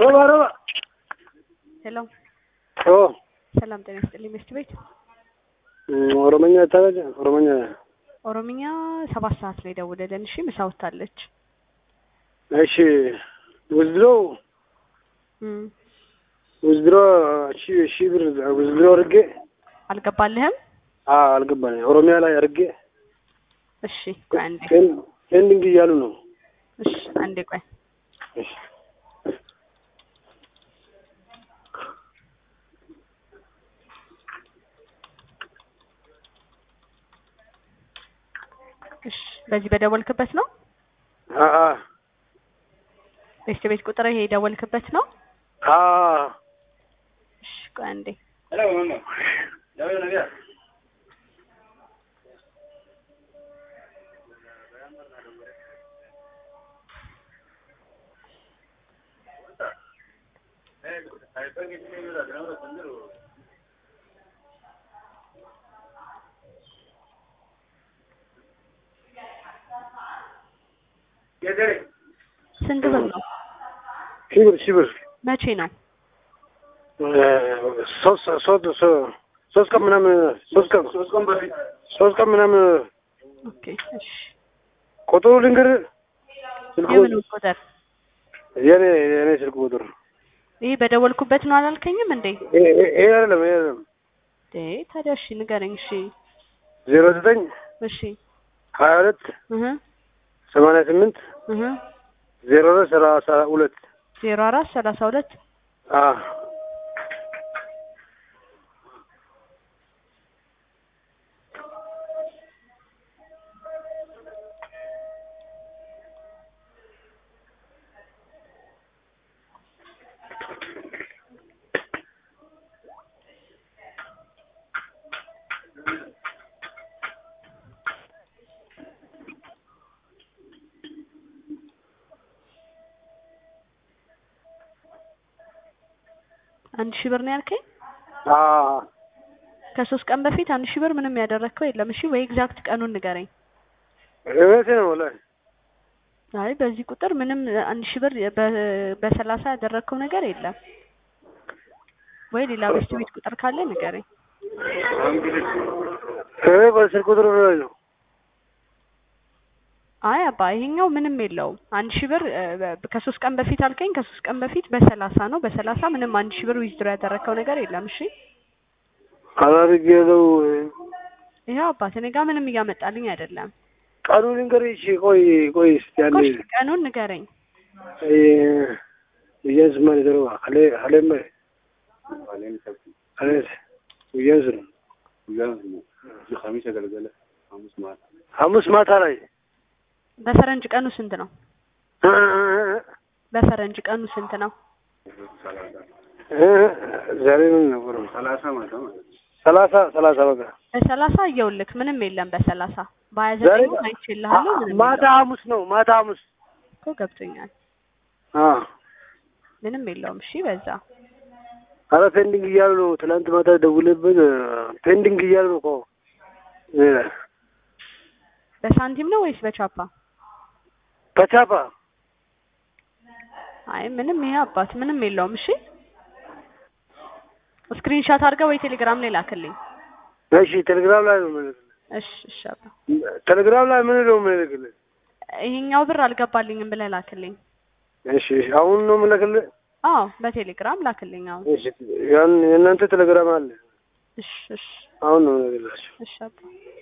روبا ሄሎ ሰላም ጤና ይስጥልኝ። ሚስት ቤት ኦሮምኛ ታውቃለህ? ኦሮምኛ 7 ሰዓት ላይ ደውለልን። እሺ ምሳ ወጣለች። እሺ ውዝድሮ እሺ ብር ውዝድሮ አድርጌ አልገባልህም? አልገባኝ። ኦሮሚያ ላይ አድርጌ እሺ ቆይ አንዴ ፔንዲንግ እያሉ ነው። እሺ አንዴ ቆይ እሺ እሺ በዚህ በደወልክበት ነው? ሚስት ቤት ቁጥር ይሄ ደወልክበት ነው? እሺ ቆይ አንዴ ስንት ብር ነው? ሺህ ብር መቼ ነው? ሶስት ቀን ምናምን ኦኬ እሺ ቁጥሩ ልንገርህ። የምን ቁጥር? የኔ ስልክ ቁጥር ይሄ በደወልኩበት ነው አላልከኝም እንዴ? ይሄ አይደለም ታዲያ እሺ ንገረኝ። እሺ 09 እሺ 22 88 0432 አንድ ሺህ ብር ነው ያልከኝ? ከ3 ቀን በፊት 1000 ብር ምንም ያደረከው የለም። እሺ ወይ ኤግዛክት ቀኑን ንገረኝ። እውነቴ ነው ወላሂ። አይ በዚህ ቁጥር ምንም 1000 ብር በ30 ያደረከው ነገር የለም። ወይ ሌላ ሚስት ቤት ቁጥር ካለ ንገረኝ። በስልክ ቁጥር ነው። አይ አባ ይሄኛው ምንም የለውም። 1000 ብር ከ3 ቀን በፊት አልከኝ። ከ3 ቀን በፊት በ30 ነው። በ30 ምንም 1000 ብር ዊዝድሮ ያደረከው ነገር የለም። እሺ አላርገለው። ይሄው አባት እኔ ጋር ምንም እያመጣልኝ አይደለም። ቀኑን ንገረኝ። እሺ ቆይ እስቲ አንዴ ቀኑን ንገረኝ። የዝማን ደረዋ አለማ ሐሙስ ማታ ላይ በፈረንጅ ቀኑ ስንት ነው? በፈረንጅ ቀኑ ስንት ነው? ዛሬ ምን ነው? 30 በቃ በ30 እየውልክ ምንም የለም። በ30 በ29 አይችልሃለሁ። ማታ ሐሙስ ነው። እኮ ገብቶኛል። ምንም የለውም። እሺ በዛ አረ ፔንዲንግ እያሉ ነው። ትናንት ማታ ደውለበት ፔንዲንግ እያሉ ነው እኮ። በሳንቲም ነው ወይስ በቻፓ? በቻፓ። አይ ምንም ይሄ አባት ምንም የለውም። እሺ ስክሪንሾት አድርገህ ወይ ቴሌግራም ላይ ላክልኝ። እሺ ቴሌግራም ላይ ነው ማለት ነው። እሺ አባ ቴሌግራም ላይ ምን ነው ማለት? ይሄኛው ብር አልገባልኝም ብለህ ላክልኝ። እሺ አሁን ነው የምልክልህ? አዎ በቴሌግራም ላክልኝ አሁን። እሺ የእናንተ ቴሌግራም አለ? እሺ አሁን ነው የምልክልህ። እሺ አባ